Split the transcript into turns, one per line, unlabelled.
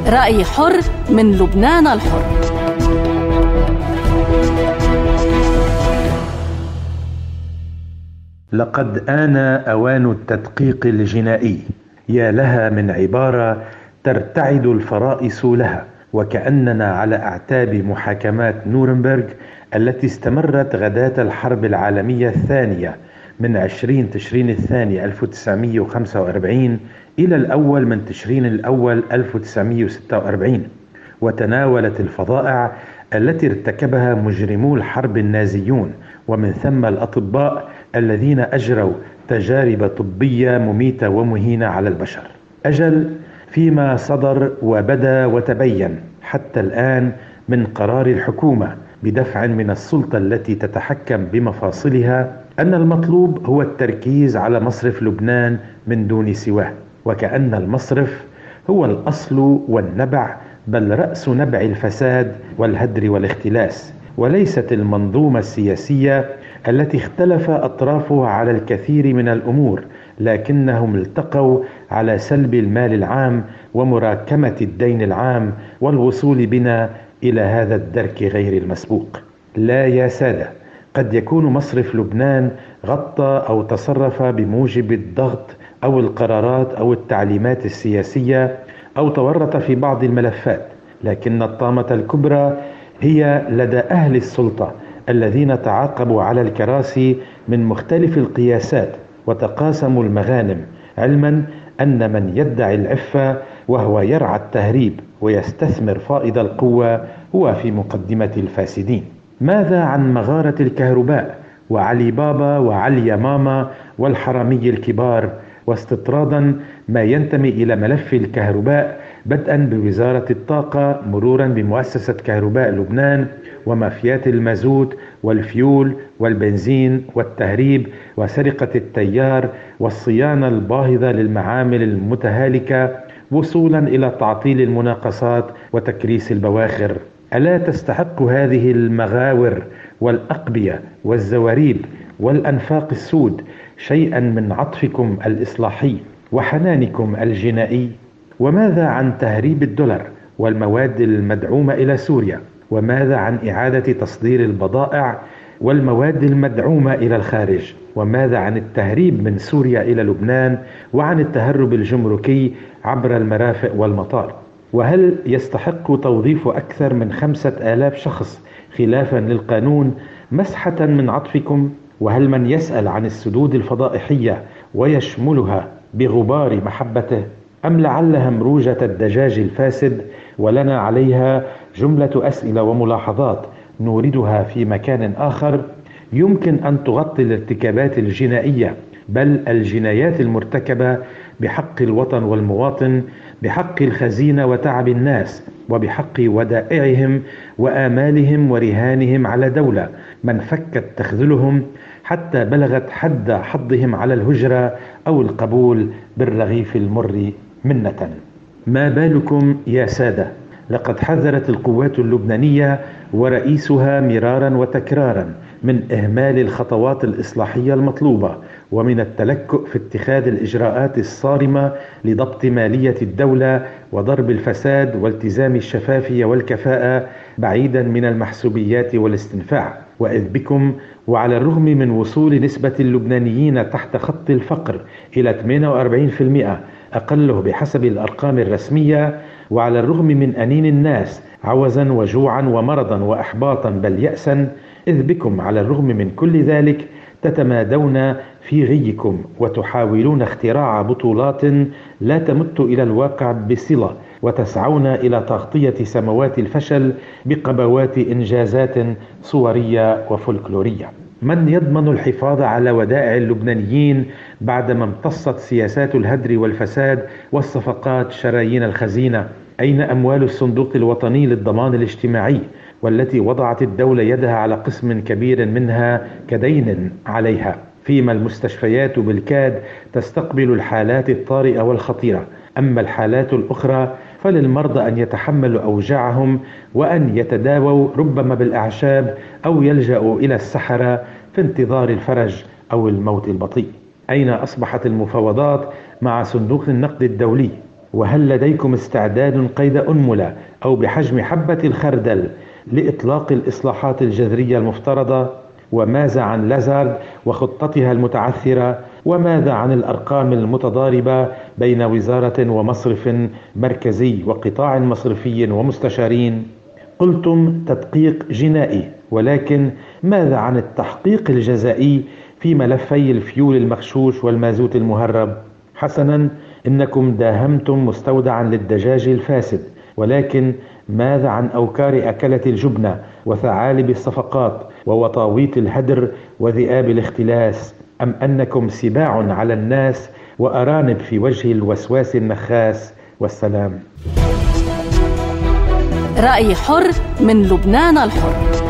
رأي حر من لبنان الحر.
لقد آن أوان التدقيق الجنائي، يا لها من عبارة ترتعد الفرائس لها، وكأننا على أعتاب محاكمات نورنبرغ التي استمرت غداة الحرب العالمية الثانية من 20 تشرين الثاني 1945 إلى الأول من تشرين الأول 1946، وتناولت الفظائع التي ارتكبها مجرمو الحرب النازيون، ومن ثم الأطباء الذين أجروا تجارب طبية مميتة ومهينة على البشر. أجل فيما صدر وبدا وتبين حتى الآن من قرار الحكومة بدفع من السلطة التي تتحكم بمفاصلها أن المطلوب هو التركيز على مصرف لبنان من دون سواه، وكأن المصرف هو الأصل والنبع، بل رأس نبع الفساد والهدر والاختلاس، وليست المنظومة السياسية التي اختلف أطرافها على الكثير من الأمور، لكنهم التقوا على سلب المال العام ومراكمة الدين العام والوصول بنا إلى هذا الدرك غير المسبوق. لا يا سادة، قد يكون مصرف لبنان غطى أو تصرف بموجب الضغط أو القرارات أو التعليمات السياسية أو تورط في بعض الملفات، لكن الطامة الكبرى هي لدى أهل السلطة الذين تعاقبوا على الكراسي من مختلف القياسات وتقاسموا المغانم، علما أن من يدعي العفة وهو يرعى التهريب ويستثمر فائض القوة هو في مقدمة الفاسدين. ماذا عن مغارة الكهرباء وعلي بابا وعلي ماما والحرامي الكبار، واستطرادا ما ينتمي إلى ملف الكهرباء بدءا بوزارة الطاقة مرورا بمؤسسة كهرباء لبنان ومافيات المازوت والفيول والبنزين والتهريب وسرقة التيار والصيانة الباهظة للمعامل المتهالكة، وصولا إلى تعطيل المناقصات وتكريس البواخر؟ ألا تستحق هذه المغاور والأقبية والزواريب والأنفاق السود شيئا من عطفكم الإصلاحي وحنانكم الجنائي؟ وماذا عن تهريب الدولار والمواد المدعومة إلى سوريا؟ وماذا عن إعادة تصدير البضائع والمواد المدعومة إلى الخارج؟ وماذا عن التهريب من سوريا إلى لبنان وعن التهرب الجمركي عبر المرافق والمطار؟ وهل يستحق توظيف أكثر من 5,000 شخص خلافا للقانون مسحة من عطفكم؟ وهل من يسأل عن السدود الفضائحية ويشملها بغبار محبته؟ أم لعلها مروجة الدجاج الفاسد ولنا عليها جملة أسئلة وملاحظات نوردها في مكان آخر يمكن أن تغطي الارتكابات الجنائية، بل الجنايات المرتكبة بحق الوطن والمواطن، بحق الخزينة وتعب الناس، وبحق ودائعهم وآمالهم ورهانهم على دولة من فكت تخذلهم حتى بلغت حد حضهم على الهجرة أو القبول بالرغيف المر منة. ما بالكم يا سادة؟ لقد حذرت القوات اللبنانية ورئيسها مرارا وتكرارا من إهمال الخطوات الإصلاحية المطلوبة ومن التلكؤ في اتخاذ الإجراءات الصارمة لضبط مالية الدولة وضرب الفساد والتزام الشفافية والكفاءة بعيدا من المحسوبيات والاستنفاع. وإذ بكم وعلى الرغم من وصول نسبة اللبنانيين تحت خط الفقر إلى 48% أقله بحسب الأرقام الرسمية، وعلى الرغم من أنين الناس عوزا وجوعا ومرضا وإحباطا بل يأسا، إذ بكم على الرغم من كل ذلك تتمادون في غيكم وتحاولون اختراع بطولات لا تمت إلى الواقع بصلة، وتسعون إلى تغطية سموات الفشل بقبوات إنجازات صورية وفولكلورية. من يضمن الحفاظ على ودائع اللبنانيين بعدما امتصت سياسات الهدر والفساد والصفقات شرايين الخزينة؟ أين أموال الصندوق الوطني للضمان الاجتماعي والتي وضعت الدولة يدها على قسم كبير منها كدين عليها؟ فيما المستشفيات بالكاد تستقبل الحالات الطارئة والخطيرة، أما الحالات الأخرى فللمرضى أن يتحملوا أوجاعهم وأن يتداووا ربما بالأعشاب أو يلجأوا إلى السحرة في انتظار الفرج أو الموت البطيء. أين أصبحت المفاوضات مع صندوق النقد الدولي؟ وهل لديكم استعداد قيد أنملة أو بحجم حبة الخردل لإطلاق الإصلاحات الجذرية المفترضة؟ وماذا عن لازارد وخطتها المتعثرة؟ وماذا عن الأرقام المتضاربة بين وزارة ومصرف مركزي وقطاع مصرفي ومستشارين؟ قلتم تدقيق جنائي، ولكن ماذا عن التحقيق الجزائي في ملفي الفيول المغشوش والمازوت المهرب؟ حسنا، إنكم داهمتم مستودعا للدجاج الفاسد، ولكن ماذا عن أوكار أكلة الجبنة وثعالب الصفقات ووطاويط الهدر وذئاب الاختلاس؟ أم أنكم سباع على الناس وأرانب في وجه الوسواس النخاس؟ والسلام.
رأي حر من لبنان الحر.